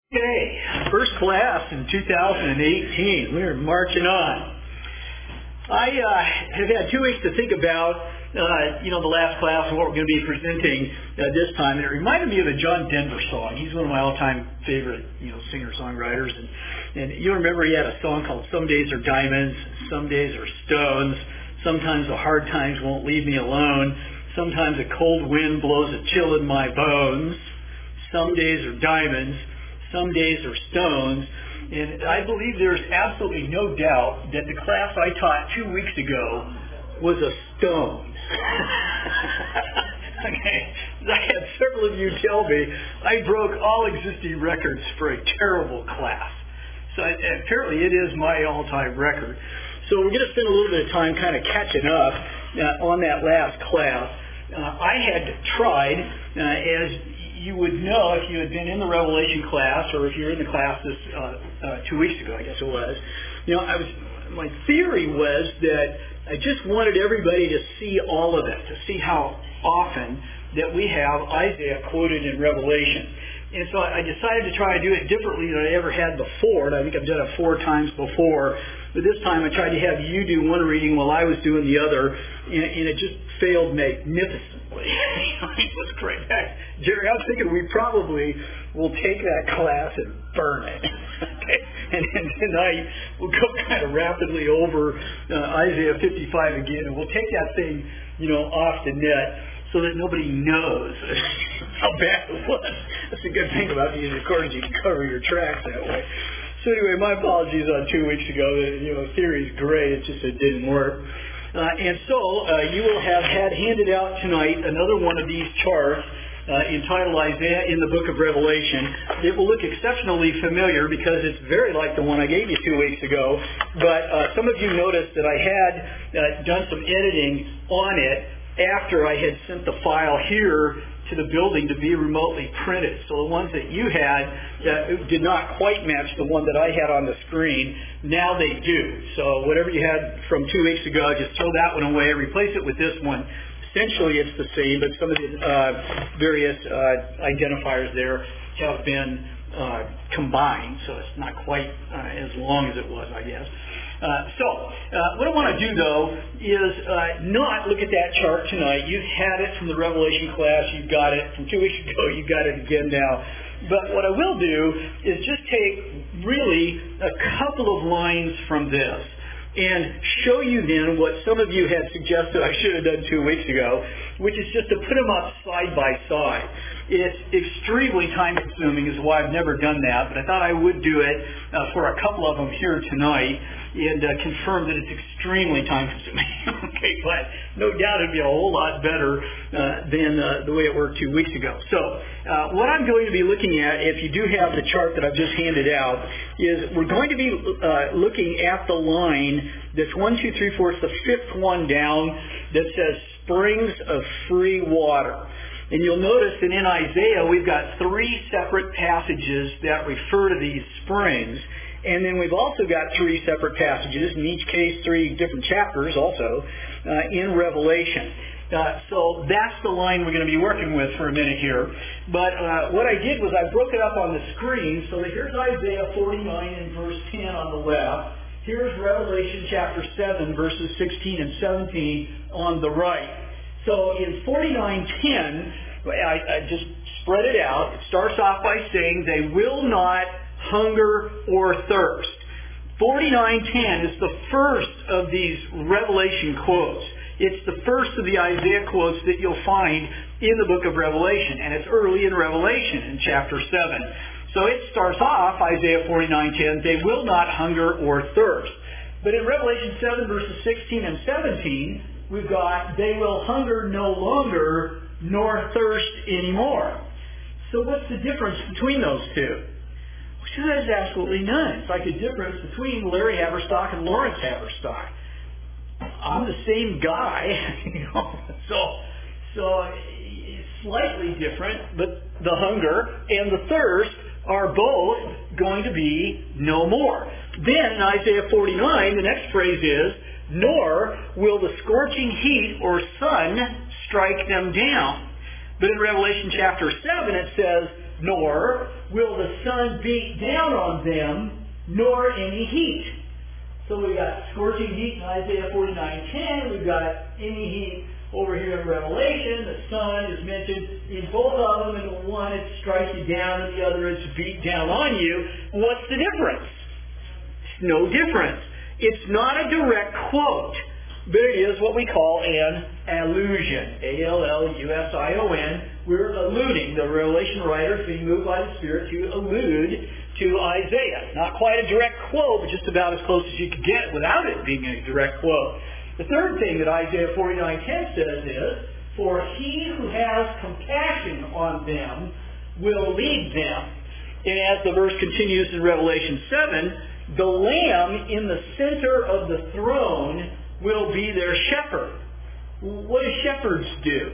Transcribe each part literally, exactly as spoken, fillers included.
Okay, first class in two thousand eighteen. We're marching on. I uh, have had two weeks to think about, uh, you know, the last class and what we're going to be presenting uh, this time. And it reminded me of a John Denver song. He's one of my all-time favorite, you know, singer-songwriters. And, and you remember he had a song called Some Days Are Diamonds, Some Days Are Stones. Sometimes the hard times won't leave me alone. Sometimes a cold wind blows a chill in my bones. Some days are diamonds. Some days are stones, and I believe there's absolutely no doubt that the class I taught two weeks ago was a stone. Okay, I had several of you tell me I broke all existing records for a terrible class. So apparently it is my all-time record. So we're going to spend a little bit of time kind of catching up uh, on that last class. Uh, I had tried, uh, as you would know if you had been in the Revelation class, or if you're in the class this uh, uh, two weeks ago, I guess it was. You know, I was. My theory was that I just wanted everybody to see all of it, to see how often that we have Isaiah quoted in Revelation. And so I decided to try to do it differently than I ever had before, and I think I've done it four times before. But this time I tried to have you do one reading while I was doing the other, and, and it just failed magnificently. It was great. Jerry, I was thinking we probably will take that class and burn it. Okay? And then tonight we'll go kind of rapidly over uh, Isaiah fifty-five again, and we'll take that thing, you know, off the net so that nobody knows how bad it was. That's a good thing about these recordings. You can cover your tracks that way. So anyway, my apologies on two weeks ago. You know, the theory's great. It's just it didn't work. Uh, and so uh, you will have had handed out tonight another one of these charts uh, entitled Isaiah in the Book of Revelation. It will look exceptionally familiar because it's very like the one I gave you two weeks ago. But uh, some of you noticed that I had uh, done some editing on it after I had sent the file here to the building to be remotely printed. So the ones that you had uh, did not quite match the one that I had on the screen. Now they do. So whatever you had from two weeks ago, just throw that one away, replace it with this one. Essentially it's the same, but some of the uh, various uh, identifiers there have been uh, combined, so it's not quite uh, as long as it was, I guess. Uh, so, uh, what I want to do, though, is uh, not look at that chart tonight. You've had it from the Revelation class. You've got it from two weeks ago. You've got it again now. But what I will do is just take really a couple of lines from this and show you then what some of you had suggested I should have done two weeks ago, which is just to put them up side by side. It's extremely time-consuming, is why I've never done that, but I thought I would do it uh, for a couple of them here tonight and uh, confirm that it's extremely time-consuming. Okay, but no doubt it'd be a whole lot better uh, than uh, the way it worked two weeks ago. So uh, what I'm going to be looking at, if you do have the chart that I've just handed out, is we're going to be uh, looking at the line that's one, two, three, four, it's the fifth one down that says springs of free water. And you'll notice that in Isaiah we've got three separate passages that refer to these springs. And then we've also got three separate passages, in each case three different chapters also, uh, in Revelation. Uh, so that's the line we're going to be working with for a minute here. But uh, what I did was I broke it up on the screen. So that here's Isaiah forty-nine and verse ten on the left. Here's Revelation chapter seven, verses sixteen and seventeen on the right. So in forty-nine ten, I, I just spread it out. It starts off by saying, they will not hunger or thirst. forty-nine ten is the first of these Revelation quotes. It's the first of the Isaiah quotes that you'll find in the book of Revelation, and it's early in Revelation in chapter seven. So it starts off, Isaiah forty-nine ten, they will not hunger or thirst. But in Revelation seven, verses sixteen and seventeen, we've got, they will hunger no longer, nor thirst anymore. So what's the difference between those two? Well, there's absolutely none. It's like the difference between Larry Haverstock and Lawrence Haverstock. I'm the same guy, you know. So, so it's slightly different, but the hunger and the thirst are both going to be no more. Then in Isaiah forty-nine, the next phrase is, nor will the scorching heat or sun strike them down. But in Revelation chapter seven it says, nor will the sun beat down on them, nor any heat. So we've got scorching heat in Isaiah forty-nine ten. We've got any heat over here in Revelation. The sun is mentioned in both of them. In the one, it strikes you down, and the other, it's beat down on you. What's the difference? No difference. It's not a direct quote, but it is what we call an allusion. A L L U S I O N. We're alluding. The Revelation writer is being moved by the Spirit to allude to Isaiah. Not quite a direct quote, but just about as close as you could get without it being a direct quote. The third thing that Isaiah forty-nine ten says is, "For he who has compassion on them will lead them." And as the verse continues in Revelation seven, the Lamb in the center of the throne will be their shepherd. What do shepherds do?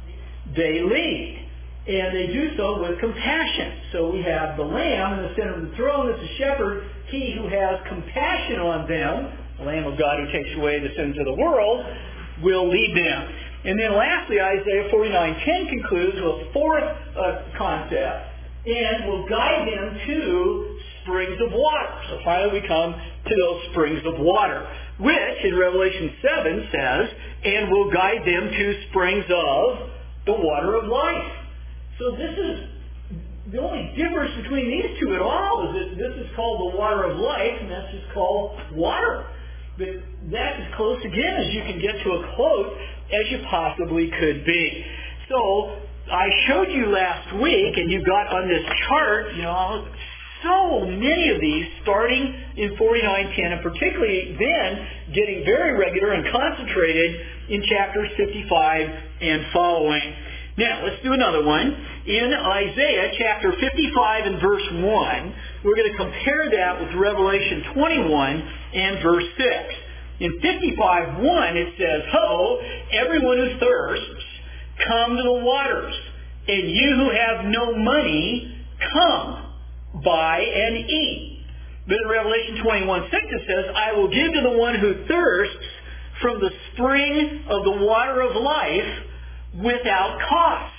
They lead. And they do so with compassion. So we have the Lamb in the center of the throne as the shepherd. He who has compassion on them, the Lamb of God who takes away the sins of the world, will lead them. And then lastly, Isaiah forty-nine ten concludes with a fourth uh, concept, and will guide them to springs of water. So finally we come to those springs of water, which in Revelation seven says, and will guide them to springs of the water of life. So this is the only difference between these two at all is that this is called the water of life, and that's just called water. But that's as close again as you can get to a quote as you possibly could be. So I showed you last week, and you got on this chart, you know, so many of these starting in forty-nine ten, and particularly then getting very regular and concentrated in chapters fifty-five and following. Now, let's do another one. In Isaiah chapter fifty-five and verse one, we're going to compare that with Revelation twenty-one and verse six. In fifty-five one, it says, "Ho, everyone who thirsts, come to the waters, and you who have no money, come, buy and eat." But in Revelation twenty-one six, it says, "I will give to the one who thirsts from the spring of the water of life without cost."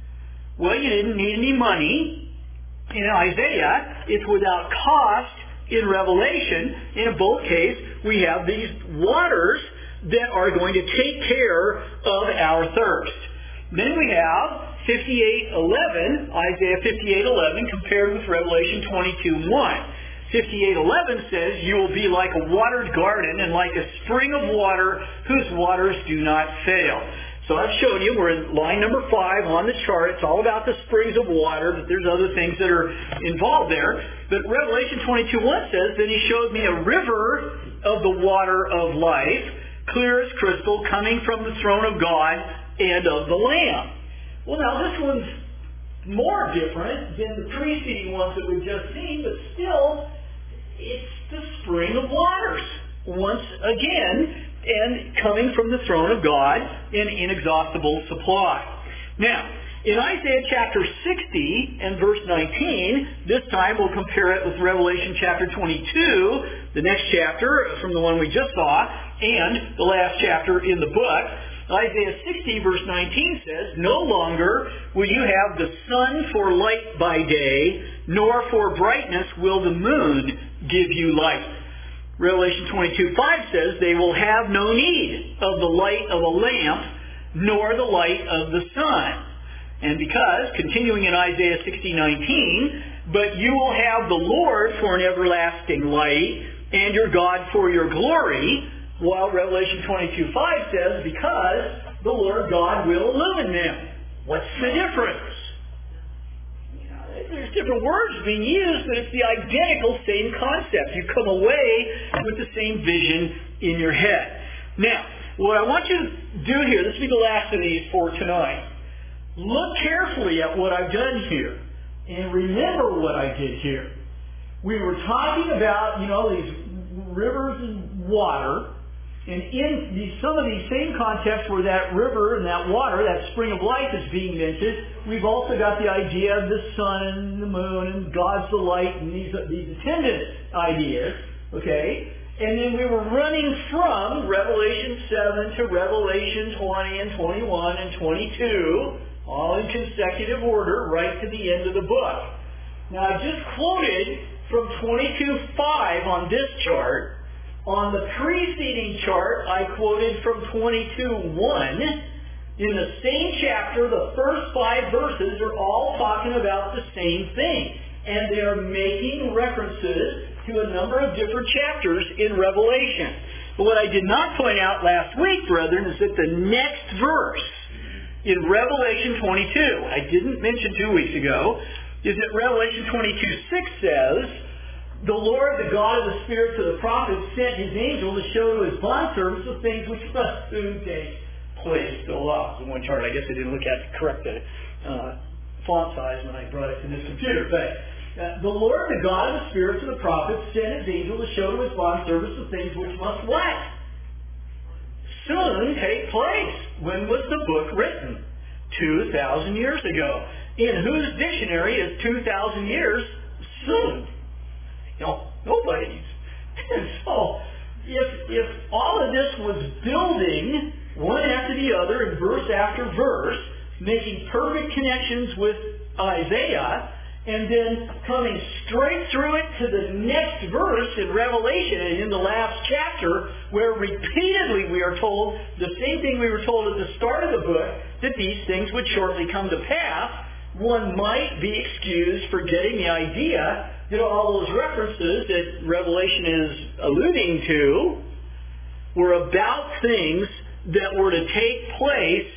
Well, you didn't need any money in Isaiah. It's without cost in Revelation. In both cases, we have these waters that are going to take care of our thirst. Then we have fifty-eight eleven, Isaiah fifty-eight eleven, compared with Revelation twenty-two one. fifty-eight eleven says, "You will be like a watered garden and like a spring of water whose waters do not fail." So I've shown you, we're in line number five on the chart. It's all about the springs of water, but there's other things that are involved there. But Revelation twenty-two one says, "Then he showed me a river of the water of life, clear as crystal, coming from the throne of God and of the Lamb." Well, now this one's more different than the preceding ones that we've just seen, but still, it's the spring of waters, once again, and coming from the throne of God in inexhaustible supply. Now, in Isaiah chapter sixty and verse nineteen, this time we'll compare it with Revelation chapter twenty-two, the next chapter from the one we just saw, and the last chapter in the book. Isaiah sixty verse nineteen says, "No longer will you have the sun for light by day, nor for brightness will the moon give you light." Revelation twenty-two five says, "They will have no need of the light of a lamp, nor the light of the sun." And because, continuing in Isaiah sixty nineteen, "But you will have the Lord for an everlasting light, and your God for your glory," while Revelation twenty-two five says, "Because the Lord God will illumine them." What's the difference? There's different words being used, but it's the identical same concept. You come away with the same vision in your head. Now, what I want you to do here, this will be the last of these for tonight. Look carefully at what I've done here, and remember what I did here. We were talking about, you know, these rivers and water, and in these, some of these same contexts where that river and that water, that spring of life is being mentioned, we've also got the idea of the sun and the moon and God's the light and these, these attendant ideas, okay? And then we were running from Revelation seven to Revelation twenty and twenty-one and twenty-two, all in consecutive order, right to the end of the book. Now, I just quoted from twenty-two five on this chart. On the preceding chart, I quoted from twenty-two one. In the same chapter, the first five verses are all talking about the same thing. And they are making references to a number of different chapters in Revelation. But what I did not point out last week, brethren, is that the next verse in Revelation twenty-two, I didn't mention two weeks ago, is that Revelation twenty-two six says, the Lord, the God of the spirits of the prophets, sent his angel to show to his bondservants the things which must soon take place. Still lost in one chart. I guess I didn't look at to correct the uh, font size when I brought it to this computer. But uh, the Lord, the God of the spirits of the prophets, sent his angel to show to his bondservants the things which must what? Soon take place. When was the book written? two thousand years ago. In whose dictionary is two thousand years soon? No, nobody's. And so, if, if all of this was building one after the other in verse after verse, making perfect connections with Isaiah, and then coming straight through it to the next verse in Revelation and in the last chapter, where repeatedly we are told the same thing we were told at the start of the book, that these things would shortly come to pass, one might be excused for getting the idea that all those references that Revelation is alluding to were about things that were to take place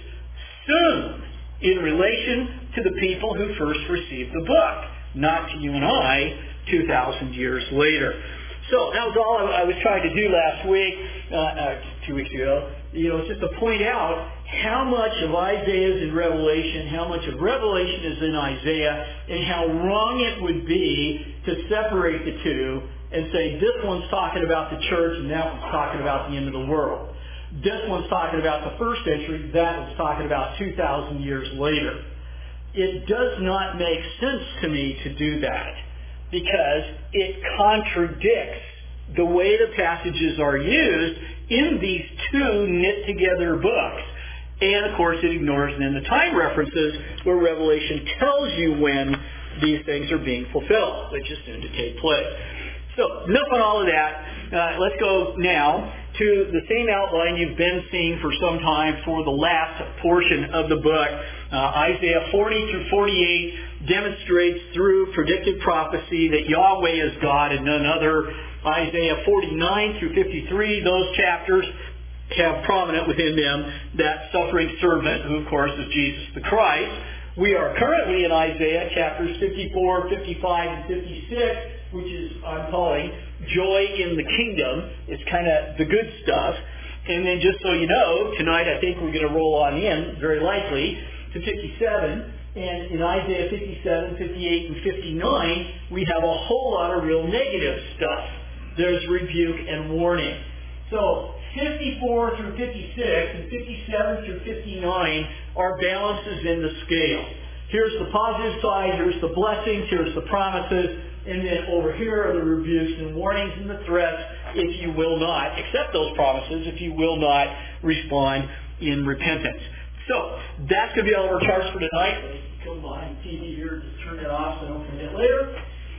soon in relation to the people who first received the book, not to you and I two thousand years later. So that was all I was trying to do last week, uh, uh, two weeks ago, you know, just to point out how much of Isaiah is in Revelation, how much of Revelation is in Isaiah, and how wrong it would be to separate the two and say this one's talking about the church and that one's talking about the end of the world. This one's talking about the first century, that one's talking about two thousand years later. It does not make sense to me to do that because it contradicts the way the passages are used in these two knit-together books. And, of course, it ignores then the time references where Revelation tells you when these things are being fulfilled, which is soon to take place. So, enough on all of that. Uh, let's go now to the same outline you've been seeing for some time for the last portion of the book. Uh, Isaiah forty through forty-eight demonstrates through predicted prophecy that Yahweh is God and none other. Isaiah forty-nine through fifty-three, those chapters have prominent within them that suffering servant, who of course is Jesus the Christ. We are currently in Isaiah chapters fifty-four, fifty-five, and fifty-six, which is, I'm calling, Joy in the Kingdom. It's kind of the good stuff. And then just so you know, tonight I think we're going to roll on in, very likely, to fifty-seven. And in Isaiah fifty-seven, fifty-eight, and fifty-nine, we have a whole lot of real negative stuff. There's rebuke and warning. So, fifty-four through fifty-six and fifty-seven through fifty-nine are balances in the scale. Here's the positive side, here's the blessings, here's the promises, and then over here are the rebukes and warnings and the threats if you will not accept those promises, if you will not respond in repentance. So, that's going to be all of our charts for tonight. Come behind T V here, just turn it off so I don't forget later.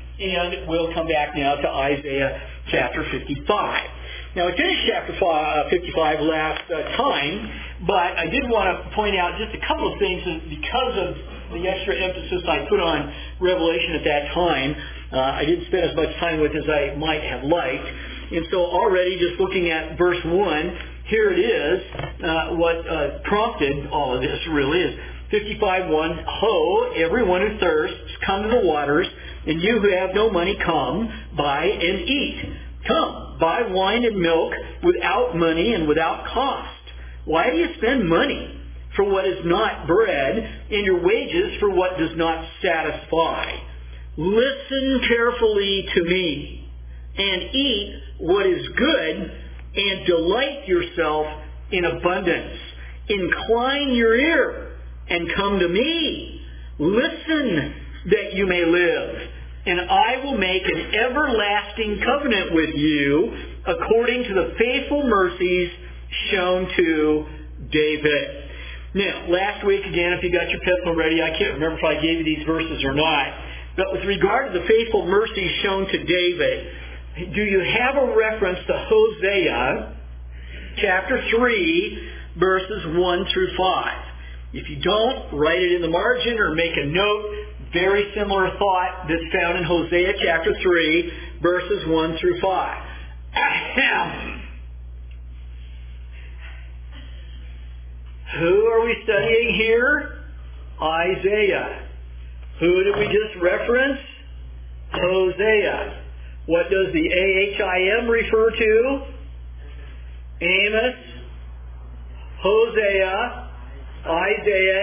And we'll come back now to Isaiah chapter fifty-five. Now, we finished chapter fifty-five last uh, time, but I did want to point out just a couple of things because of the extra emphasis I put on Revelation at that time. Uh, I didn't spend as much time with it as I might have liked. And so already just looking at verse one, here it is, uh, what uh, prompted all of this really is fifty-five one, Ho, everyone who thirsts, come to the waters, and you who have no money, come, buy and eat. Come, buy wine and milk without money and without cost. Why do you spend money for what is not bread and your wages for what does not satisfy? Listen carefully to me and eat what is good and delight yourself in abundance. Incline your ear and come to me. Listen that you may live. And I will make an everlasting covenant with you according to the faithful mercies shown to David. Now, last week, again, if you got your pencil ready, I can't remember if I gave you these verses or not, but with regard to the faithful mercy shown to David, do you have a reference to Hosea chapter three, verses one through five? If you don't, write it in the margin or make a note. Very similar thought that's found in Hosea chapter three, verses one through five. Ahem. Who are we studying here? Isaiah. Who did we just reference? Hosea. What does the A H I M refer to? Amos, Hosea, Isaiah,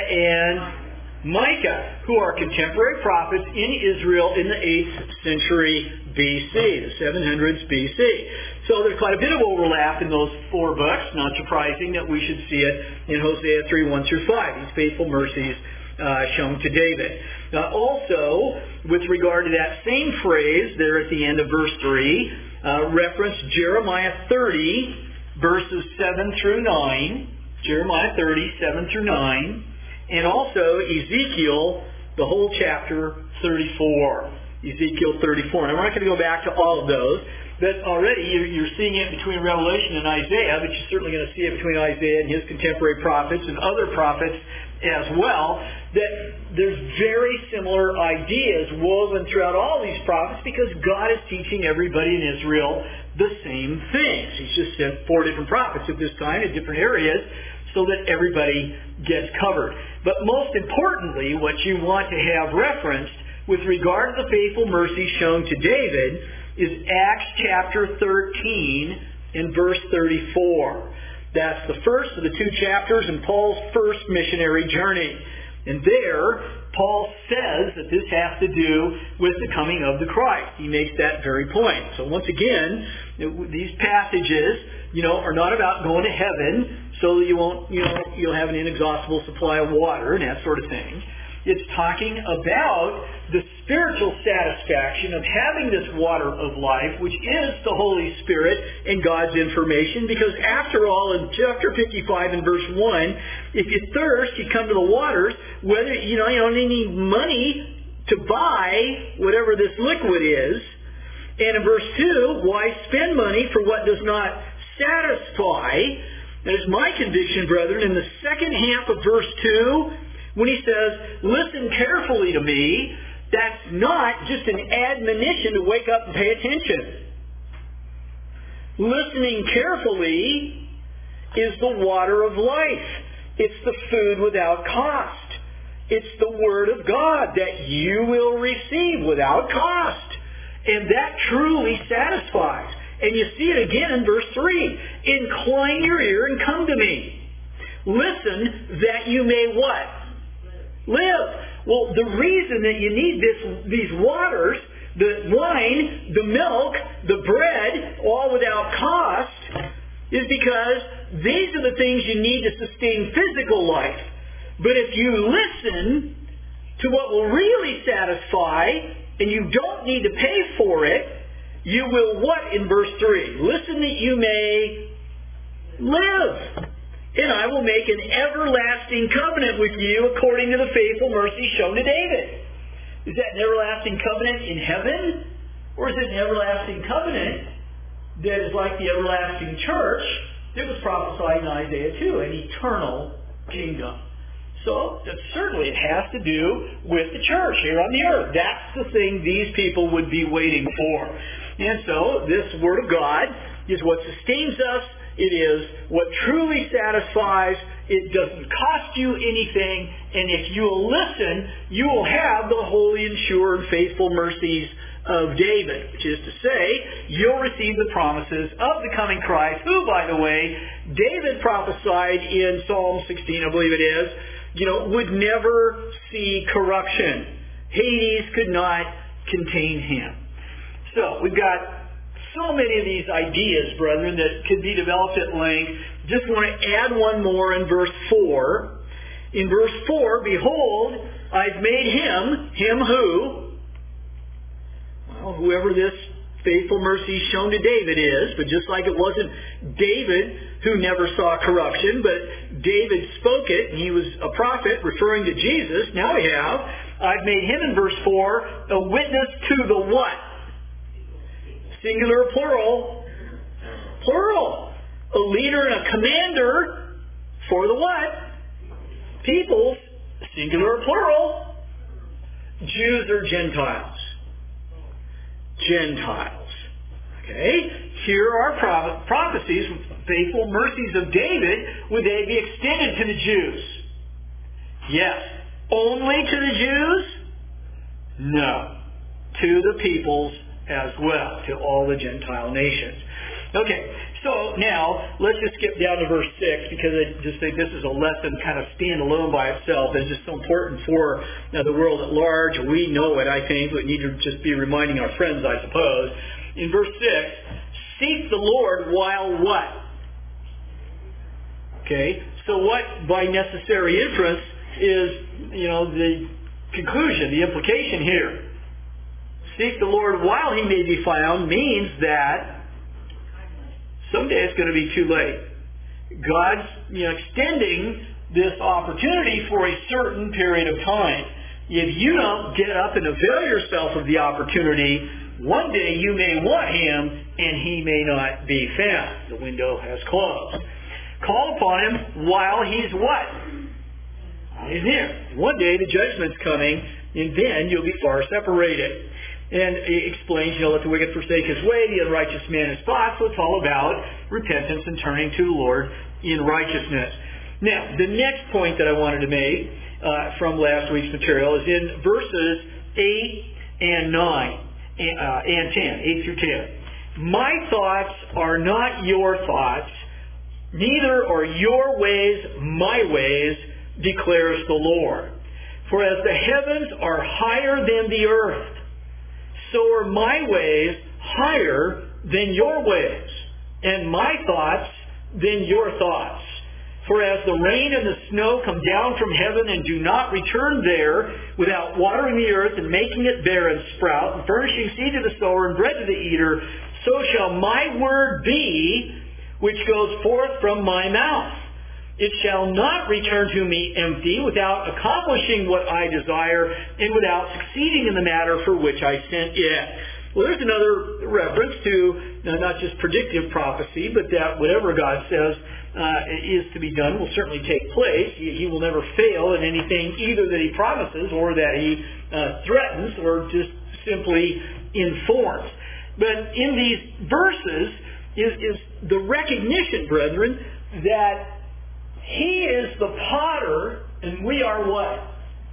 and Micah, who are contemporary prophets in Israel in the eighth century B C, the seven hundreds B C. So there's quite a bit of overlap in those four books. Not surprising that we should see it in Hosea three, one through five, these faithful mercies uh, shown to David. Now also, with regard to that same phrase there at the end of verse three, uh, reference Jeremiah thirty, verses seven through nine, Jeremiah thirty, seven through nine, and also Ezekiel, the whole chapter thirty-four. Ezekiel thirty-four. And I'm not going to go back to all of those, but already you're seeing it between Revelation and Isaiah, but you're certainly going to see it between Isaiah and his contemporary prophets and other prophets as well, that there's very similar ideas woven throughout all these prophets because God is teaching everybody in Israel the same things. He's just sent four different prophets at this time in different areas so that everybody gets covered. But most importantly, what you want to have referenced with regard to the faithful mercy shown to David is Acts chapter thirteen and verse thirty-four. That's the first of the two chapters in Paul's first missionary journey. And there, Paul says that this has to do with the coming of the Christ. He makes that very point. So once again, these passages, you know, are not about going to heaven so that you won't, you know, you'll have an inexhaustible supply of water and that sort of thing. It's talking about the spiritual satisfaction of having this water of life, which is the Holy Spirit and God's information. Because after all, in chapter fifty-five and verse one, if you thirst, you come to the waters. Whether you know you don't need money to buy whatever this liquid is. And in verse two, why spend money for what does not satisfy? That is my conviction, brethren. In the second half of verse two, when he says, listen carefully to me, that's not just an admonition to wake up and pay attention. Listening carefully is the water of life. It's the food without cost. It's the Word of God that you will receive without cost. And that truly satisfies. And you see it again in verse three. Incline your ear and come to me. Listen that you may what? Live. Well, the reason that you need this, these waters, the wine, the milk, the bread, all without cost, is because these are the things you need to sustain physical life. But if you listen to what will really satisfy, and you don't need to pay for it, you will what in verse three? Listen that you may live. And I will make an everlasting covenant with you according to the faithful mercy shown to David. Is that an everlasting covenant in heaven? Or is it an everlasting covenant that is like the everlasting church that was prophesied in Isaiah two, an eternal kingdom? So that certainly it has to do with the church here on the earth. That's the thing these people would be waiting for. And so this Word of God is what sustains us. It is what truly satisfies. It doesn't cost you anything. And if you will listen, you will have the holy and sure and faithful mercies of David, which is to say, you'll receive the promises of the coming Christ, who, by the way, David prophesied in Psalm sixteen, I believe it is, you know, would never see corruption. Hades could not contain him. So we've got so many of these ideas, brethren, that could be developed at length. Just want to add one more in verse four. In verse four, behold, I've made him, him who? Well, whoever this faithful mercy shown to David is, but just like it wasn't David who never saw corruption, but David spoke it, and he was a prophet referring to Jesus. Now we have, I've made him in verse four, a witness to the what? Singular, plural. Plural. A leader and a commander for the what? Peoples, singular, plural. Jews or Gentiles? Gentiles. Okay? Here are pro- prophecies, faithful mercies of David. Would they be extended to the Jews? Yes. Only to the Jews? No. To the peoples as well, to all the Gentile nations. Okay, so now let's just skip down to verse six, because I just think this is a lesson kind of stand alone by itself. It's just so important for uh, the world at large. We know it, I think, but we need to just be reminding our friends, I suppose. In verse six, seek the Lord while what? Okay, so what by necessary inference is, you know, the conclusion, the implication here. Seek the Lord while he may be found means that someday it's going to be too late. God's, you know, extending this opportunity for a certain period of time. If you don't get up and avail yourself of the opportunity, one day you may want him and he may not be found. The window has closed. Call upon him while he's what? He's near. One day the judgment's coming, and then you'll be far separated. And he explains, you know, let the wicked forsake his way, the unrighteous man his thoughts. So it's all about repentance and turning to the Lord in righteousness. Now, the next point that I wanted to make uh, from last week's material is in verses eight and nine and, uh, and ten, eight through ten. My thoughts are not your thoughts, neither are your ways my ways, declares the Lord. For as the heavens are higher than the earth, so are my ways higher than your ways, and my thoughts than your thoughts. For as the rain and the snow come down from heaven and do not return there without watering the earth and making it bear and sprout, and furnishing seed to the sower and bread to the eater, so shall my word be which goes forth from my mouth. It shall not return to me empty, without accomplishing what I desire, and without succeeding in the matter for which I sent it. Well, there's another reference to uh, not just predictive prophecy, but that whatever God says uh, is to be done will certainly take place. He, he will never fail in anything either that he promises or that he uh, threatens or just simply informs. But in these verses is, is the recognition, brethren, that he is the potter, and we are what?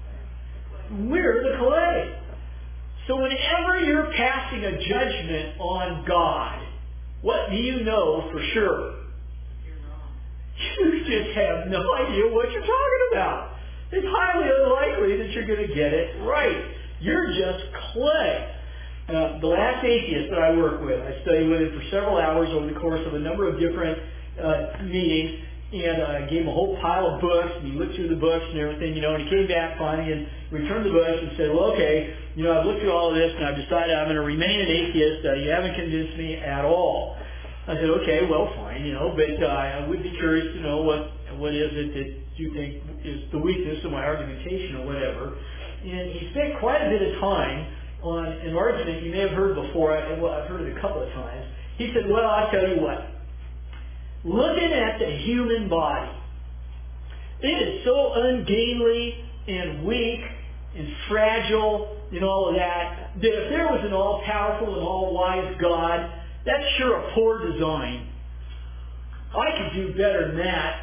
We're the clay. So whenever you're passing a judgment on God, what do you know for sure? You're wrong. You just have no idea what you're talking about. It's highly unlikely that you're going to get it right. You're just clay. Uh, the last atheist that I work with, I studied with him for several hours over the course of a number of different uh, meetings. And I uh, gave him a whole pile of books, and he looked through the books and everything, you know, and he came back finally and returned the books and said, well, okay, you know, I've looked through all of this, and I've decided I'm going to remain an atheist. Uh, you haven't convinced me at all. I said, okay, well, fine, you know, but uh, I would be curious to know what what is it that you think is the weakness of my argumentation or whatever. And he spent quite a bit of time on an argument you may have heard before. I, well, I've heard it a couple of times. He said, well, I'll tell you what. Looking at the human body, it is so ungainly and weak and fragile and all of that, that if there was an all-powerful and all-wise God, that's sure a poor design. I could do better than that.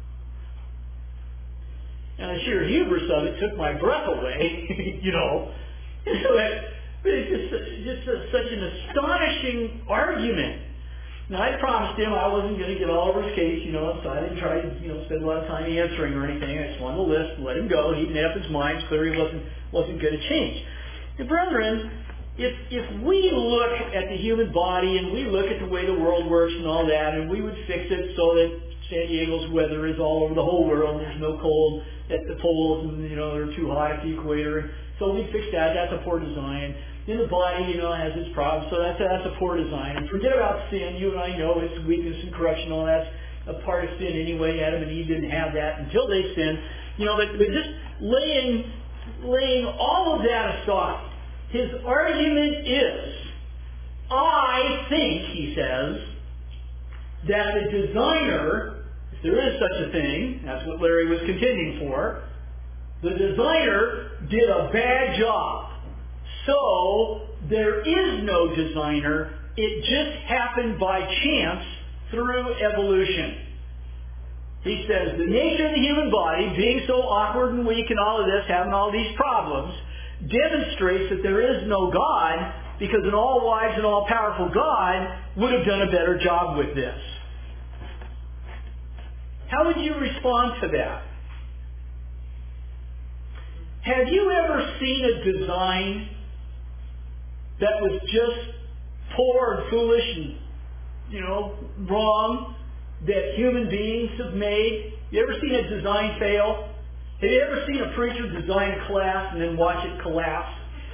And the sheer hubris of it took my breath away, you know. So that, it's just, just a, such an astonishing argument. Now, I promised him I wasn't going to get all over his case, you know, so I didn't try to, you know, spend a lot of time answering or anything. I just wanted to list and let him go. He'd made up his mind. Clearly he wasn't, wasn't going to change. And brethren, if, if we look at the human body and we look at the way the world works and all that, and we would fix it so that San Diego's weather is all over the whole world, and there's no cold at the poles, and, you know, they're too hot at the equator. So we fix that. That's a poor design. in the body, you know, has its problems. So that's a, that's a poor design. And forget about sin. You and I know its weakness and corruption. All that's a part of sin anyway. Adam and Eve didn't have that until they sinned. You know, but, but just laying laying all of that aside, his argument is, I think, he says, that the designer, if there is such a thing, that's what Larry was contending for, the designer did a bad job. So there is no designer. It just happened by chance through evolution. He says the nature of the human body, being so awkward and weak and all of this, having all these problems, demonstrates that there is no God, because an all-wise and all-powerful God would have done a better job with this. How would you respond to that? Have you ever seen a design that was just poor and foolish and, you know, wrong, that human beings have made? You ever seen a design fail? Have you ever seen a preacher design a class and then watch it collapse?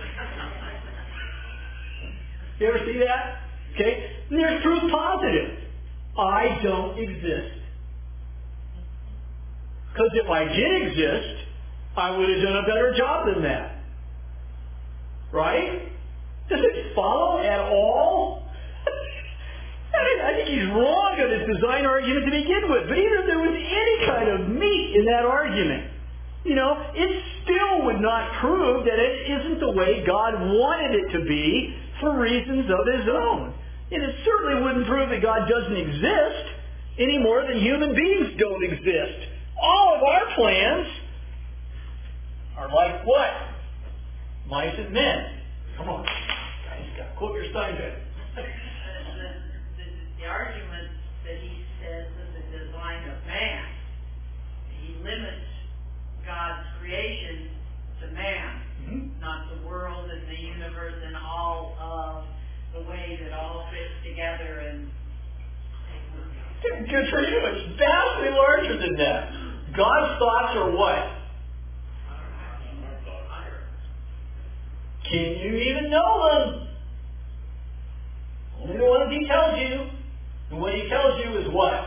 You ever see that? Okay? And there's proof positive. I don't exist. Because if I did exist, I would have done a better job than that. Right? Does it follow at all? I, mean, I think he's wrong on his design argument to begin with. But even if there was any kind of meat in that argument, you know, it still would not prove that it isn't the way God wanted it to be for reasons of his own. And it certainly wouldn't prove that God doesn't exist any more than human beings don't exist. All of our plans are like what? Mice and men. Come on. Guys, got to quote your Steinbeck. The, the, the argument that he says is the design of man. He limits God's creation to man, mm-hmm. not the world and the universe and all of the way that all fits together. And good for you. It's vastly larger than that. God's thoughts are what? Can you even know them? Only the ones he tells you. And what he tells you is what?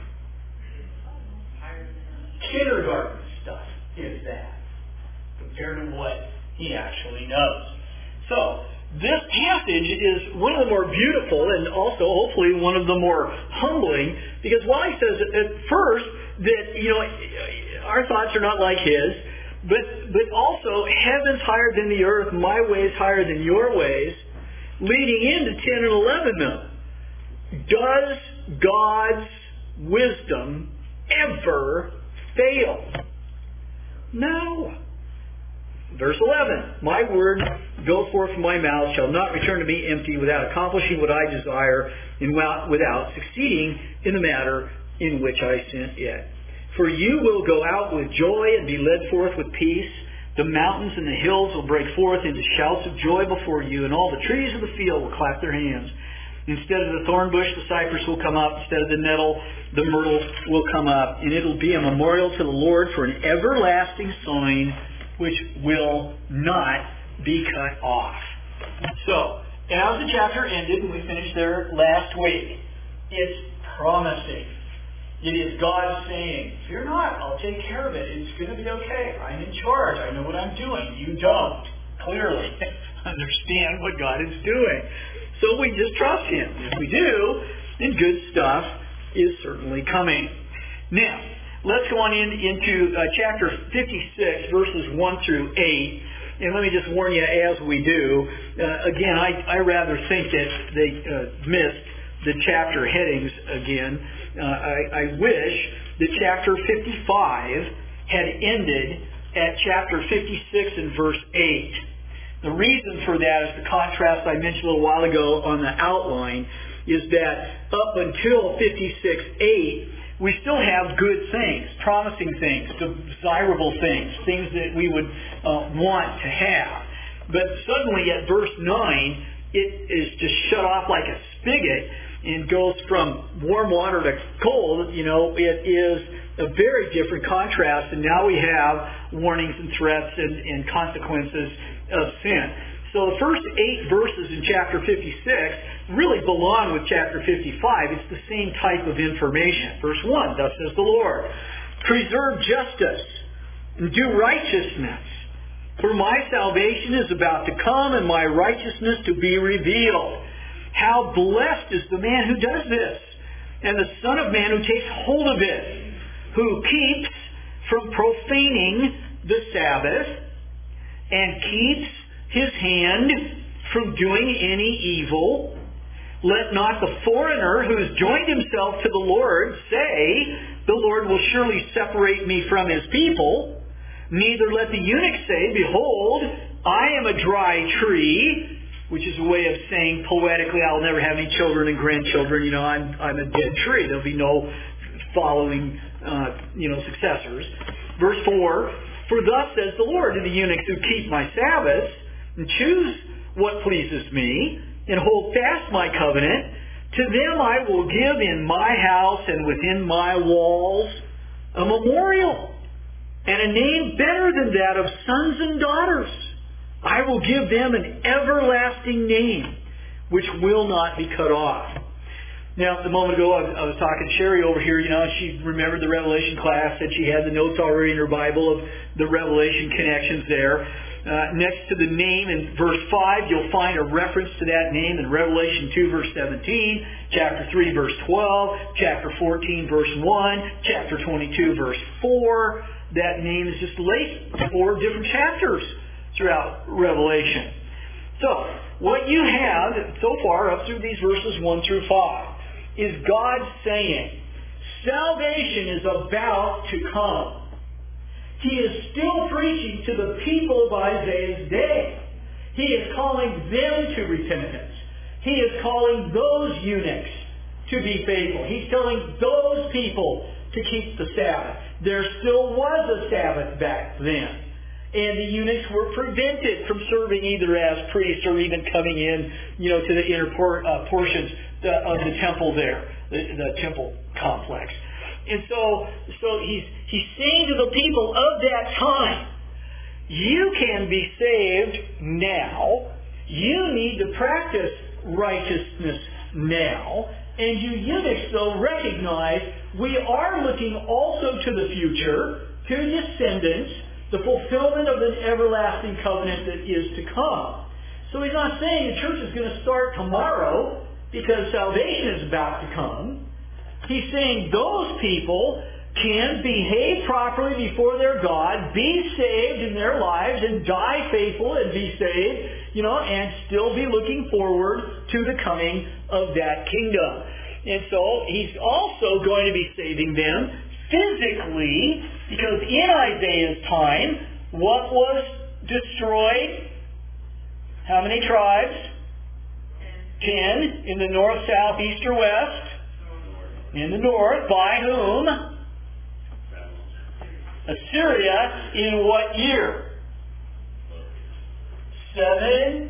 Kindergarten stuff is that, compared to what he actually knows. So, this passage is one of the more beautiful and also hopefully one of the more humbling, because while he says at first that, you know, our thoughts are not like his, but but also heaven's higher than the earth, my ways higher than your ways, leading into ten and eleven though. Does God's wisdom ever fail? No. Verse eleven, my word goes forth from my mouth shall not return to me empty without accomplishing what I desire and without succeeding in the matter in which I sent it. For you will go out with joy and be led forth with peace. The mountains and the hills will break forth into shouts of joy before you, and all the trees of the field will clap their hands. Instead of the thorn bush, the cypress will come up. Instead of the nettle, the myrtle will come up. And it will be a memorial to the Lord for an everlasting sign which will not be cut off. So, as the chapter ended, and we finished there last week, it's promising. It is God saying, fear not, I'll take care of it. It's going to be okay. I'm in charge. I know what I'm doing. You don't, clearly, understand what God is doing. So we just trust Him. If we do, then good stuff is certainly coming. Now, let's go on in, into uh, chapter fifty-six, verses one through eight. And let me just warn you as we do. Uh, again, I, I rather think that they uh, missed the chapter headings again. Uh, I, I wish that chapter fifty-five had ended at chapter fifty-six and verse eight. The reason for that is the contrast I mentioned a little while ago on the outline, is that up until fifty-six eight, we still have good things, promising things, desirable things, things that we would uh, want to have. But suddenly at verse nine, it is just shut off like a spigot and goes from warm water to cold. You know, it is a very different contrast, and now we have warnings and threats and, and consequences of sin. So the first eight verses in chapter fifty-six really belong with chapter fifty-five. It's the same type of information. Verse one, thus says the Lord, preserve justice and do righteousness, for my salvation is about to come and my righteousness to be revealed. How blessed is the man who does this, and the Son of Man who takes hold of it, who keeps from profaning the Sabbath, and keeps his hand from doing any evil. Let not the foreigner who has joined himself to the Lord say, the Lord will surely separate me from his people. Neither let the eunuch say, behold, I am a dry tree, which is a way of saying poetically, I'll never have any children and grandchildren. You know, I'm I'm a dead tree. There'll be no following, uh, you know, successors. Verse four, for thus says the Lord to the eunuchs who keep my Sabbaths, and choose what pleases me, and hold fast my covenant, to them I will give in my house and within my walls a memorial, and a name better than that of sons and daughters. I will give them an everlasting name, which will not be cut off. Now, a moment ago, I was, I was talking to Sherry over here. You know, she remembered the Revelation class, said she had the notes already in her Bible of the Revelation connections there. Uh, next to the name in verse five, you'll find a reference to that name in Revelation two, verse seventeen, chapter three, verse twelve, chapter fourteen, verse one, chapter twenty-two, verse four. That name is just laced four different chapters throughout Revelation. So, what you have so far up through these verses one through five is God saying, salvation is about to come. He is still preaching to the people of Isaiah's day. He is calling them to repentance. He is calling those eunuchs to be faithful. He's telling those people to keep the Sabbath. There still was a Sabbath back then. And the eunuchs were prevented from serving either as priests or even coming in, you know, to the inner por- uh, portions of the temple there, the, the temple complex. And so, so he's he's saying to the people of that time, you can be saved now. You need to practice righteousness now. And you eunuchs, though, recognize we are looking also to the future, to descendants, the fulfillment of an everlasting covenant that is to come. So he's not saying the church is going to start tomorrow because salvation is about to come. He's saying those people can behave properly before their God, be saved in their lives, and die faithful and be saved, you know, and still be looking forward to the coming of that kingdom. And so he's also going to be saving them physically, because in Isaiah's time, what was destroyed? How many tribes? Ten. In the north, south, east, or west? In the north. By whom? Assyria. In what year? seven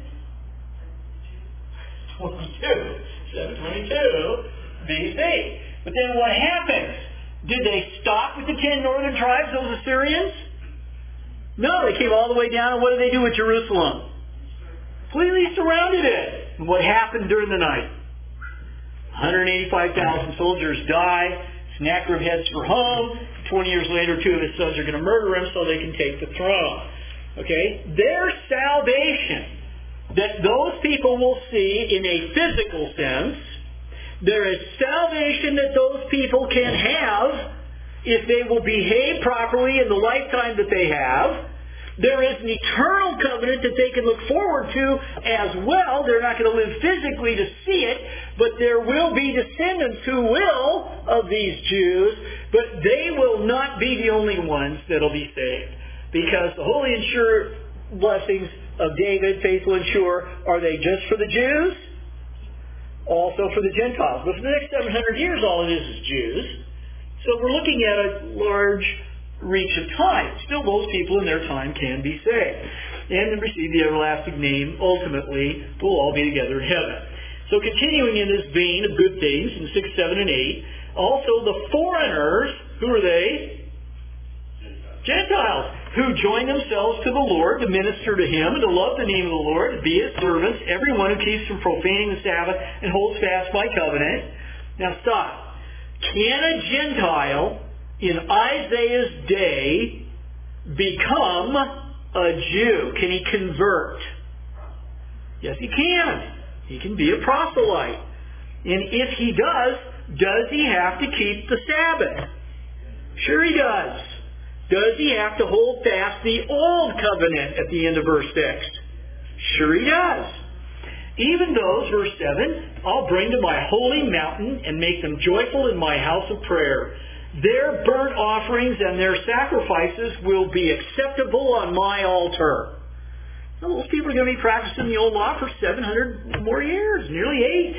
twenty-two. seven twenty-two B C. But then what happens? Did they stop with the ten northern tribes, those Assyrians? No, they came all the way down, and what did they do with Jerusalem? Completely surrounded it. And what happened during the night? one hundred eighty-five thousand soldiers die. Sennacherib heads for home. Twenty years later, two of his sons are going to murder him so they can take the throne. Okay? Their salvation that those people will see in a physical sense, there is salvation that those people can have if they will behave properly in the lifetime that they have. There is an eternal covenant that they can look forward to as well. They're not going to live physically to see it, but there will be descendants who will of these Jews, but they will not be the only ones that will be saved. Because the holy and sure blessings of David, faithful and sure, are they just for the Jews? Also for the Gentiles. But for the next seven hundred years, all it is is Jews. So we're looking at a large reach of time. Still, those people in their time can be saved and receive the everlasting name. Ultimately, we'll all be together in heaven. So continuing in this vein of good things in six, seven, and eight, also the foreigners, who are they? Gentiles who join themselves to the Lord to minister to Him and to love the name of the Lord, to be His servants, everyone who keeps from profaning the Sabbath and holds fast by covenant. Now stop. Can a Gentile in Isaiah's day become a Jew? Can he convert? Yes, he can. He can be a proselyte. And if he does, does he have to keep the Sabbath? Sure he does. Does he have to hold fast the old covenant at the end of verse six? Sure he does. Even those, verse seven, I'll bring to my holy mountain and make them joyful in my house of prayer. Their burnt offerings and their sacrifices will be acceptable on my altar. Now, those people are going to be practicing the old law for seven hundred more years, nearly eight.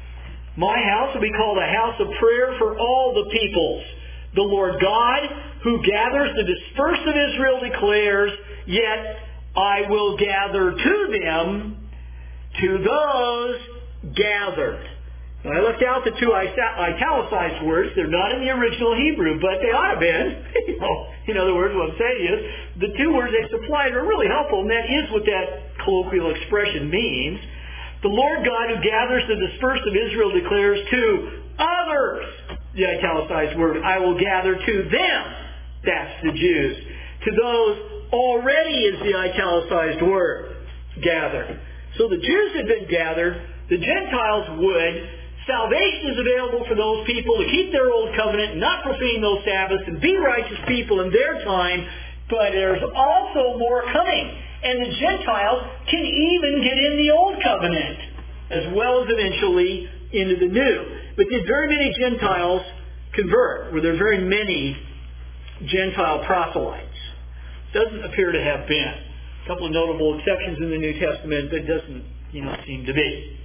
My house will be called a house of prayer for all the peoples. The Lord God, who gathers the dispersed of Israel, declares, yet I will gather to them, to those gathered. Now, I left out the two italicized words. They're not in the original Hebrew, but they ought to have been. you know, in other words, what I'm saying is, the two words they supplied are really helpful, and that is what that colloquial expression means. The Lord God who gathers the dispersed of Israel declares to others, the italicized word, I will gather to them. That's the Jews. To those already is the italicized word, gather. So the Jews had been gathered, the Gentiles would. Salvation is available for those people to keep their old covenant, not profane those Sabbaths, and be righteous people in their time. But there's also more coming. And the Gentiles can even get in the old covenant, as well as eventually into the new. But did very many Gentiles convert? Were there very many Gentile proselytes? Doesn't appear to have been. A couple of notable exceptions in the New Testament, but doesn't, you know, seem to be.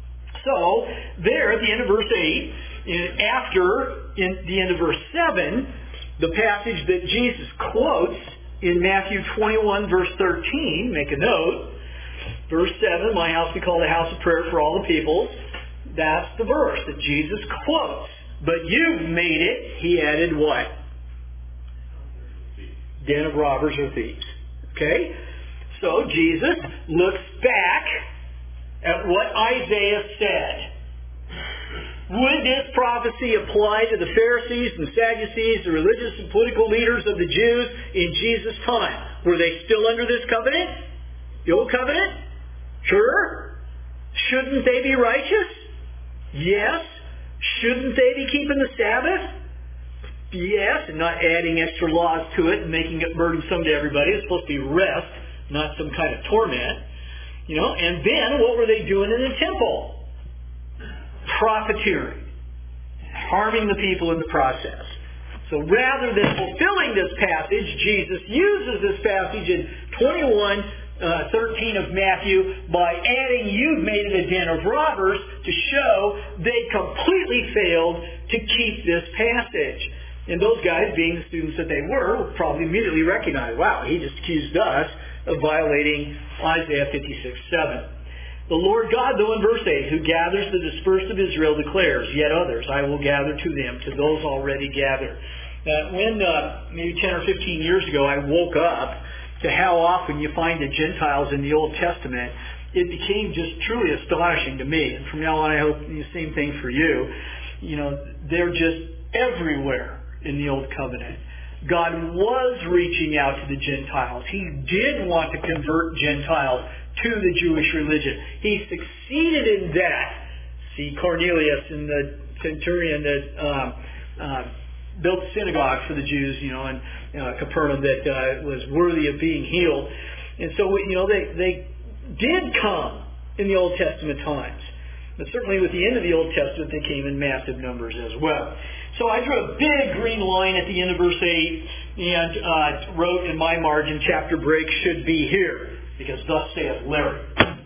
So, there at the end of verse eight, after in the end of verse seven, the passage that Jesus quotes in Matthew twenty-one, verse thirteen, make a note, verse seven, my house be called a house of prayer for all the peoples. That's the verse that Jesus quotes. But you've made it, he added what? Den of robbers or thieves. Okay? So Jesus looks back at what Isaiah said. Would this prophecy apply to the Pharisees and Sadducees, the religious and political leaders of the Jews in Jesus' time? Were they still under this covenant? The old covenant? Sure. Shouldn't they be righteous? Yes. Shouldn't they be keeping the Sabbath? Yes, and not adding extra laws to it and making it burdensome to everybody. It's supposed to be rest, not some kind of torment. You know, and then what were they doing in the temple? Profiteering. Harming the people in the process. So rather than fulfilling this passage, Jesus uses this passage in twenty-one, thirteen of Matthew by adding, you've made it a den of robbers, to show they completely failed to keep this passage. And those guys, being the students that they were, would probably immediately recognize, wow, he just accused us of violating Isaiah fifty-six seven. The Lord God, though, in verse eight, who gathers the dispersed of Israel, declares, yet others I will gather to them, to those already gathered. Uh, when, uh, maybe ten or fifteen years ago, I woke up to how often you find the Gentiles in the Old Testament, it became just truly astonishing to me. And from now on, I hope the same thing for you. You know, they're just everywhere in the Old Covenant. God was reaching out to the Gentiles. He did want to convert Gentiles to the Jewish religion. He succeeded in that. See Cornelius and the centurion that uh, uh, built a synagogue for the Jews, you know, in uh, Capernaum that uh, was worthy of being healed. And so, you know, they, they did come in the Old Testament times. But certainly with the end of the Old Testament, they came in massive numbers as well. So I drew a big green line at the end of verse eight and uh, wrote in my margin, chapter break should be here, because thus saith Larry.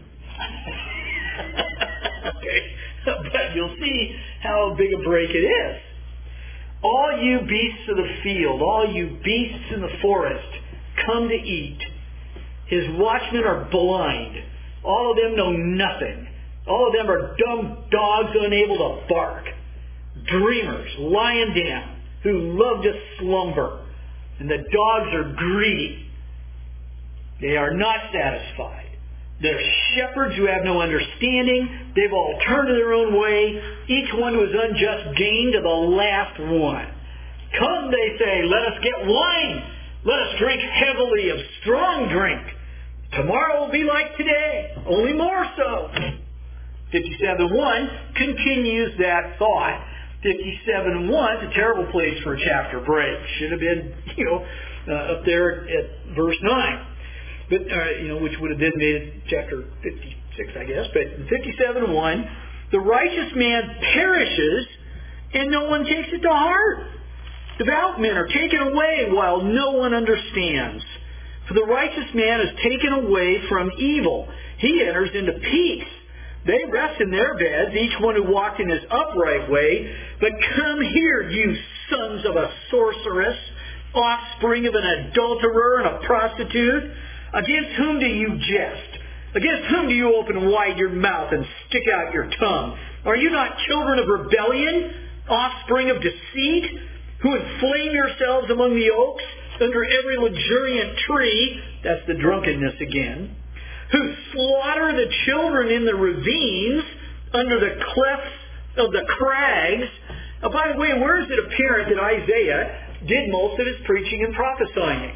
Okay. But you'll see how big a break it is. All you beasts of the field, all you beasts in the forest, come to eat. His watchmen are blind. All of them know nothing. All of them are dumb dogs unable to bark. Dreamers, lying down, who love to slumber. And the dogs are greedy. They are not satisfied. They're shepherds who have no understanding. They've all turned to their own way. Each one was unjust gain to the last one. Come, they say, let us get wine. Let us drink heavily of strong drink. Tomorrow will be like today, only more so. fifty-seven one continues that thought. fifty-seven one is a terrible place for a chapter break. Should have been, you know, uh, up there at verse nine. But, uh, you know, which would have then made it chapter fifty-six, I guess. But in fifty-seven one, the righteous man perishes and no one takes it to heart. Devout men are taken away while no one understands. For the righteous man is taken away from evil. He enters into peace. They rest in their beds, each one who walked in his upright way. But come here, you sons of a sorceress, offspring of an adulterer and a prostitute. Against whom do you jest? Against whom do you open wide your mouth and stick out your tongue? Are you not children of rebellion, offspring of deceit, who inflame yourselves among the oaks, under every luxuriant tree, that's the drunkenness again, who slaughter the children in the ravines, under the clefts of the crags? Oh, by the way, where is it apparent that Isaiah did most of his preaching and prophesying?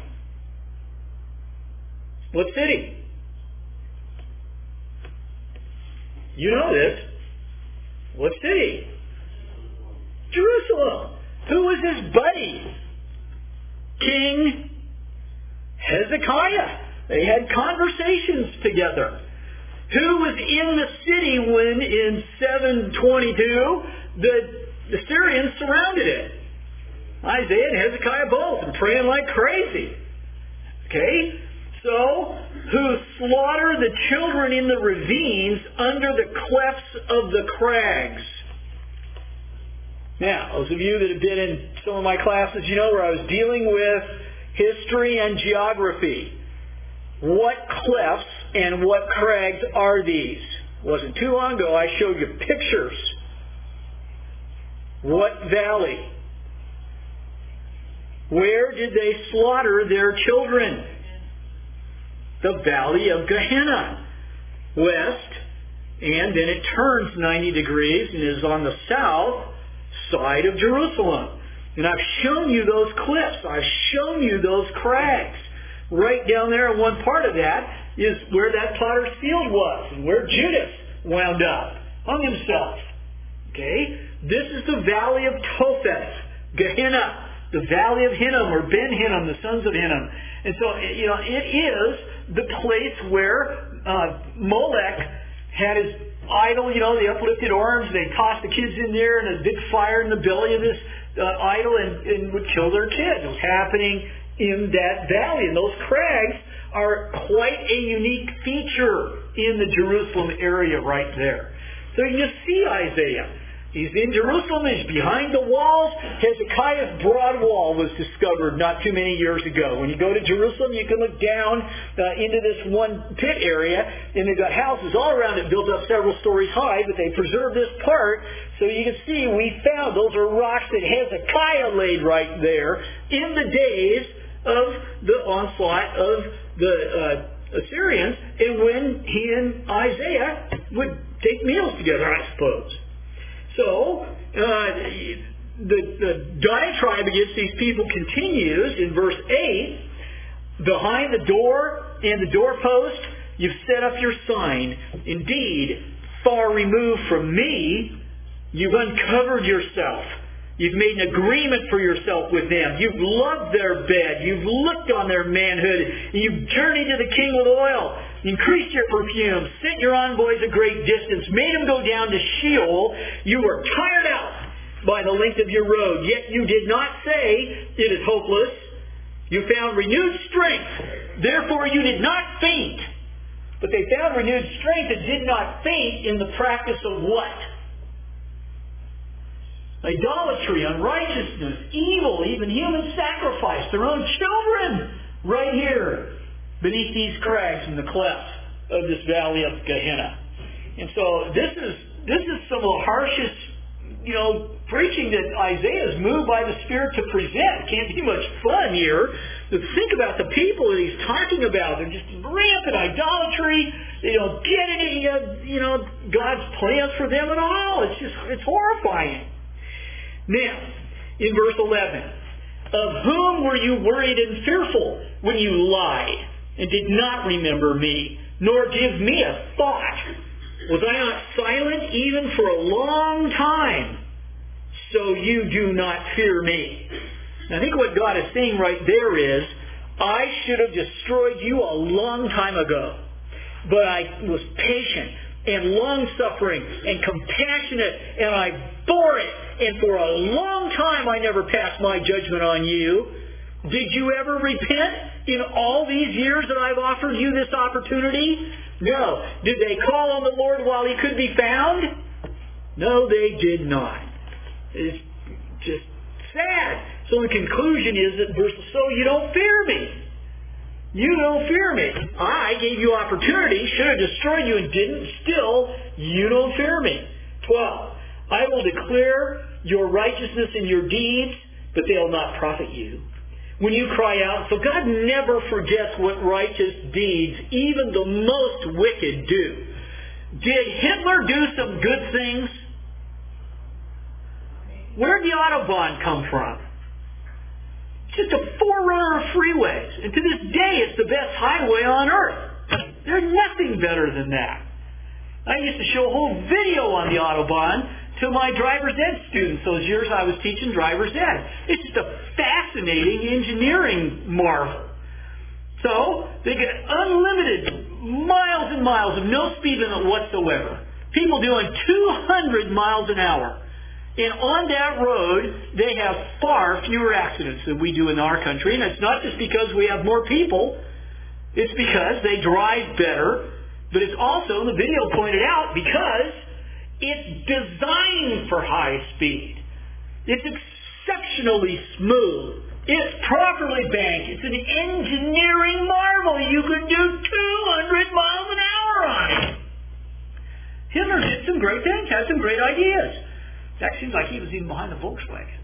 What city? You know this. What city? Jerusalem. Who was his buddy? King Hezekiah. They had conversations together. Who was in the city when in seven twenty-two the Assyrians surrounded it? Isaiah and Hezekiah both, and praying like crazy. Okay? So, who slaughter the children in the ravines under the clefts of the crags. Now, those of you that have been in some of my classes, you know where I was dealing with history and geography. What clefts and what crags are these? It wasn't too long ago I showed you pictures. What valley? Where did they slaughter their children? The valley of Gehenna, west, and then it turns ninety degrees and is on the south side of Jerusalem. And I've shown you those cliffs. I've shown you those crags. Right down there, and one part of that is where that potter's field was, and where Judas wound up, hung himself. Okay? This is the valley of Topheth, Gehenna, the valley of Hinnom, or Ben Hinnom, the sons of Hinnom. And so, you know, it is the place where uh, Molech had his idol, you know, the uplifted arms. They tossed the kids in there, and a big fire in the belly of this uh, idol, and, and would kill their kids. It was happening in that valley. And those crags are quite a unique feature in the Jerusalem area right there. So you can just see Isaiah. He's in Jerusalem. He's behind the walls. Hezekiah's broad wall was discovered not too many years ago. When you go to Jerusalem, you can look down uh, into this one pit area, and they've got houses all around it built up several stories high, but they preserved this part so you can see we found those are rocks that Hezekiah laid right there in the days of the onslaught of the uh, Assyrians, and when he and Isaiah would take meals together, I suppose. So, uh, the, the diatribe against these people continues in verse eight. Behind the door and the doorpost, you've set up your sign. Indeed, far removed from me, you've uncovered yourself. You've made an agreement for yourself with them. You've loved their bed. You've looked on their manhood. You've journeyed to the king with oil. Increased your perfume. Sent your envoys a great distance. Made them go down to Sheol. You were tired out by the length of your road. Yet you did not say, it is hopeless. You found renewed strength. Therefore you did not faint. But they found renewed strength and did not faint in the practice of what? Idolatry, unrighteousness, evil, even human sacrifice, their own children, right here beneath these crags in the cleft of this valley of Gehenna. And so this is this is some of the harshest you know, preaching that Isaiah is moved by the Spirit to present. Can't be much fun here. But think about the people that he's talking about. They're just rampant idolatry. They don't get any, uh, you know, God's plans for them at all. It's just, it's horrifying. Now, in verse eleven, of whom were you worried and fearful when you lied and did not remember me, nor give me a thought? Was I not silent even for a long time? So you do not fear me. Now, I think what God is saying right there is, I should have destroyed you a long time ago. But I was patient and long-suffering and compassionate, and I bore it. And for a long time I never passed my judgment on you. Did you ever repent in all these years that I've offered you this opportunity? No. Did they call on the Lord while he could be found? No, they did not. It's just sad. So the conclusion is that verse, so you don't fear me. You don't fear me. I gave you opportunity, should have destroyed you and didn't. Still, you don't fear me. twelve. I will declare your righteousness and your deeds, but they'll not profit you. When you cry out, so God never forgets what righteous deeds even the most wicked do. Did Hitler do some good things? Where did the Autobahn come from? Just a forerunner of freeways. And to this day, it's the best highway on earth. There's nothing better than that. I used to show a whole video on the Autobahn to my driver's ed students those years I was teaching driver's ed. It's just a fascinating engineering marvel. So, they get unlimited miles and miles of no speed limit whatsoever. People doing two hundred miles an hour. And on that road, they have far fewer accidents than we do in our country. And it's not just because we have more people. It's because they drive better. But it's also, the video pointed out, because it's designed for high speed. It's exceptionally smooth. It's properly banked. It's an engineering marvel. You can do two hundred miles an hour on it. Hitler did some great things, had some great ideas. That seems like he was even behind the Volkswagen.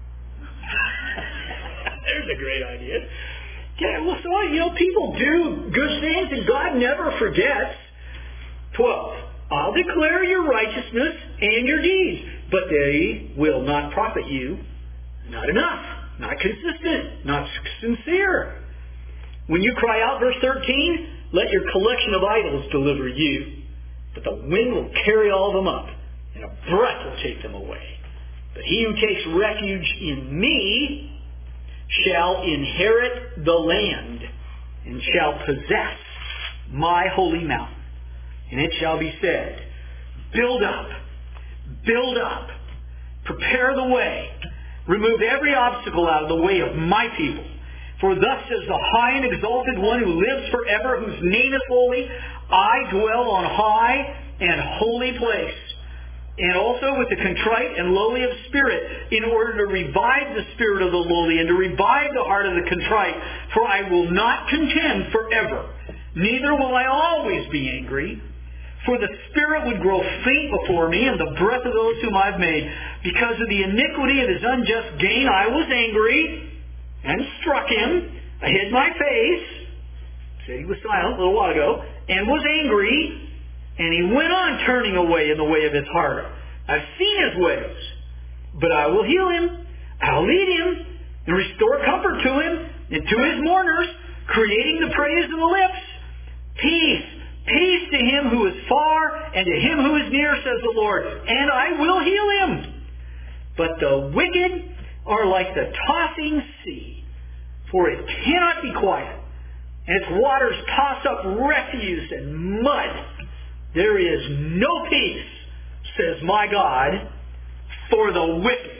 There's a great idea. Yeah, well, so, you know, people do good things and God never forgets. twelve. I'll declare your righteousness and your deeds, but they will not profit you. Not enough. Not consistent. Not sincere. When you cry out, verse thirteen, let your collection of idols deliver you. But the wind will carry all of them up, and a breath will take them away. But he who takes refuge in me shall inherit the land and shall possess my holy mountain. And it shall be said, build up, build up, prepare the way, remove every obstacle out of the way of my people. For thus says the high and exalted one who lives forever, whose name is holy, I dwell on high and holy place, and also with the contrite and lowly of spirit, in order to revive the spirit of the lowly and to revive the heart of the contrite. For I will not contend forever, neither will I always be angry. For the spirit would grow faint before me, and the breath of those whom I've made. Because of the iniquity of his unjust gain, I was angry and struck him. I hid my face. Said he was silent a little while ago. And was angry. And he went on turning away in the way of his heart. I've seen his ways. But I will heal him. I'll lead him and restore comfort to him and to his mourners, creating the praise of the lips. Peace. Peace to him who is far and to him who is near, says the Lord, and I will heal him. But the wicked are like the tossing sea, for it cannot be quiet, and its waters toss up refuse and mud. There is no peace, says my God, for the wicked.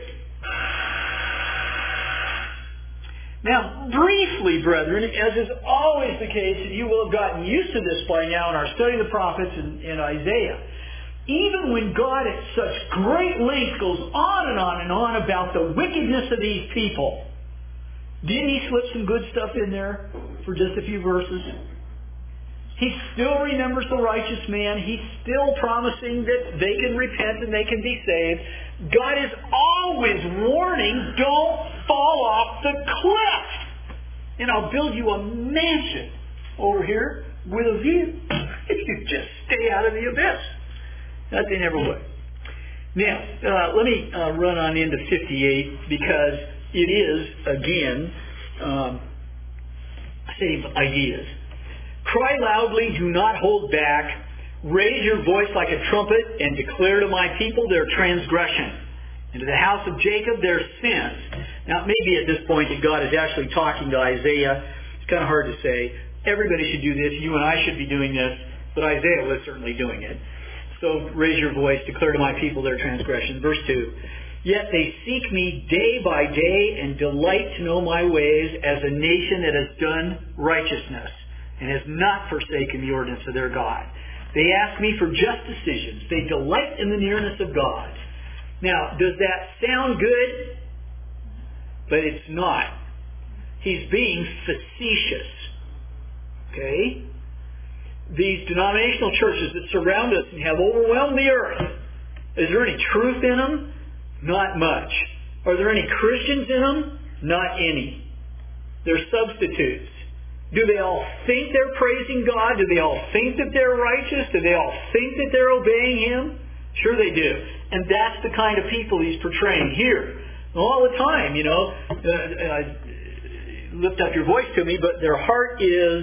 Now, briefly, brethren, as is always the case, and you will have gotten used to this by now in our study of the prophets in, in Isaiah, even when God at such great length goes on and on and on about the wickedness of these people, didn't he slip some good stuff in there for just a few verses? He still remembers the righteous man. He's still promising that they can repent and they can be saved. God is always warning, don't fall off the cliff. And I'll build you a mansion over here with a view. You just stay out of the abyss. That they never would. Now, uh, let me uh, run on into fifty-eight because it is, again, um, same ideas. Cry loudly, do not hold back. Raise your voice like a trumpet and declare to my people their transgression, and to the house of Jacob their sins. Now, it may be at this point that God is actually talking to Isaiah. It's kind of hard to say. Everybody should do this. You and I should be doing this. But Isaiah was certainly doing it. So raise your voice, declare to my people their transgression. Verse two. Yet they seek me day by day and delight to know my ways as a nation that has done righteousness and has not forsaken the ordinance of their God. They ask me for just decisions. They delight in the nearness of God. Now, does that sound good? But it's not. He's being facetious. Okay? These denominational churches that surround us and have overwhelmed the earth, is there any truth in them? Not much. Are there any Christians in them? Not any. They're substitutes. Do they all think they're praising God? Do they all think that they're righteous? Do they all think that they're obeying Him? Sure they do. And that's the kind of people He's portraying here. All the time, you know, uh, uh, lift up your voice to me, but their heart is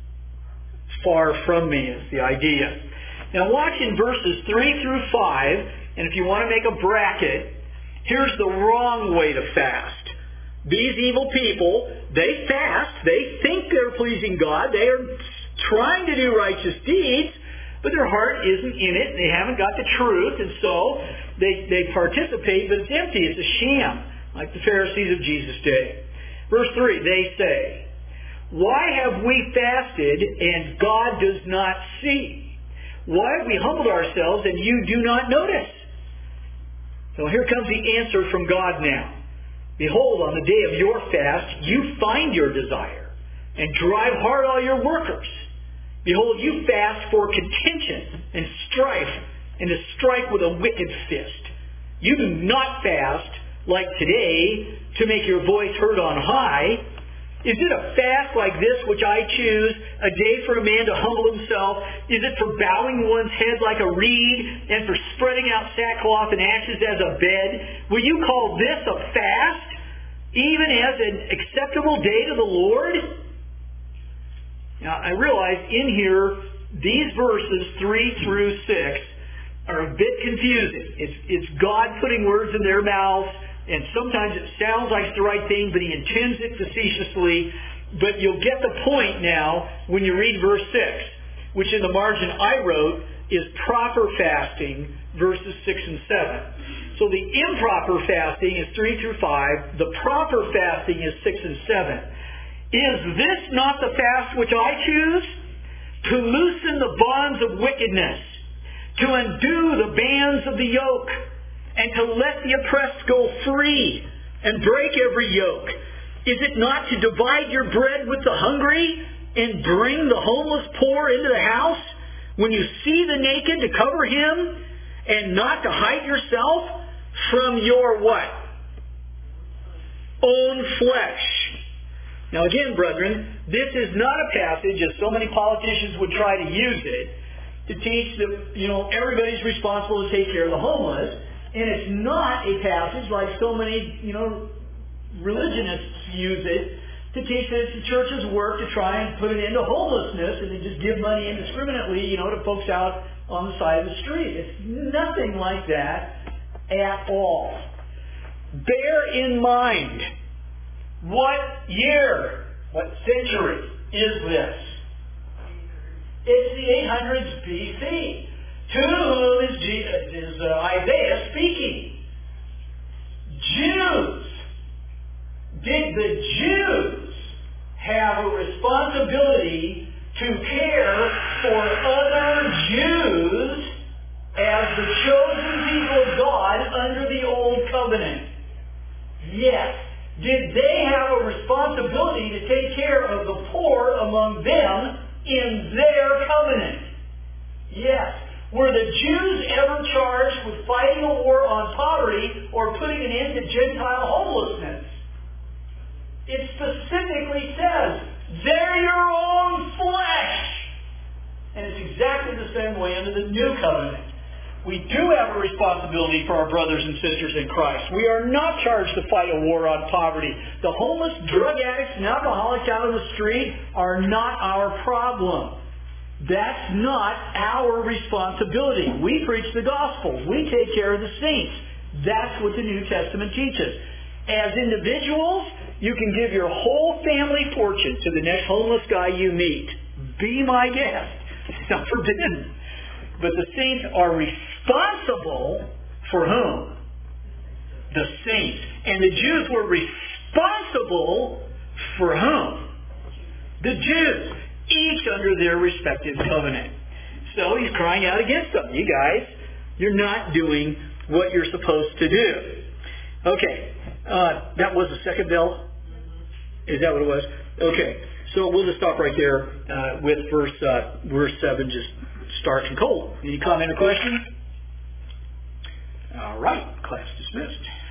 far from me is the idea. Now watch in verses three through five, and if you want to make a bracket, here's the wrong way to fast. These evil people, they fast, they think they're pleasing God, they are trying to do righteous deeds, but their heart isn't in it, they haven't got the truth, and so they, they participate, but it's empty, it's a sham, like the Pharisees of Jesus' day. Verse three, they say, why have we fasted and God does not see? Why have we humbled ourselves and you do not notice? So here comes the answer from God now. Behold, on the day of your fast, you find your desire and drive hard all your workers. Behold, you fast for contention and strife and to strike with a wicked fist. You do not fast like today to make your voice heard on high. Is it a fast like this which I choose, a day for a man to humble himself? Is it for bowing one's head like a reed and for spreading out sackcloth and ashes as a bed? Will you call this a fast, even as an acceptable day to the Lord? Now, I realize in here, these verses three through six are a bit confusing. It's, it's God putting words in their mouths, and sometimes it sounds like it's the right thing, but He intends it facetiously. But you'll get the point now when you read verse six, which in the margin I wrote is proper fasting, verses six and seven. So the improper fasting is three through five. The proper fasting is six and seven. Is this not the fast which I choose? To loosen the bonds of wickedness, to undo the bands of the yoke, and to let the oppressed go free and break every yoke? Is it not to divide your bread with the hungry and bring the homeless poor into the house? When you see the naked, to cover him and not to hide yourself from your what? Own flesh. Now again, brethren, this is not a passage, as so many politicians would try to use it, to teach that, you know, everybody's responsible to take care of the homeless. And it's not a passage like so many, you know, religionists use it to teach that it's the church's work to try and put an end to homelessness and to just give money indiscriminately, you know, to folks out on the side of the street. It's nothing like that at all. Bear in mind, what year, what century is this? It's the eight hundreds B C. To whom is, Jesus, is uh, Isaiah speaking? Jews. Did the Jews have a responsibility to care for other Jews as the chosen people of God under the Old Covenant? Yes. Did they have a responsibility to take care of the poor among them in their covenant. Yes. Were the Jews ever charged with fighting a war on poverty or putting an end to Gentile homelessness? It specifically says, they're your own flesh. And it's exactly the same way under the new covenant. We do have a responsibility for our brothers and sisters in Christ. We are not charged to fight a war on poverty. The homeless, drug addicts, and alcoholics out on the street are not our problem. That's not our responsibility. We preach the gospel. We take care of the saints. That's what the New Testament teaches. As individuals, you can give your whole family fortune to the next homeless guy you meet. Be my guest. It's not forbidden. But the saints are responsible for whom? The saints. And the Jews were responsible for whom? The Jews. Each under their respective covenant. So he's crying out against them. You guys, you're not doing what you're supposed to do. Okay. Uh, that was the second bell? Is that what it was? Okay. So we'll just stop right there uh, with verse uh, verse seven, just stark and cold. Any comment or question? All right. Class dismissed.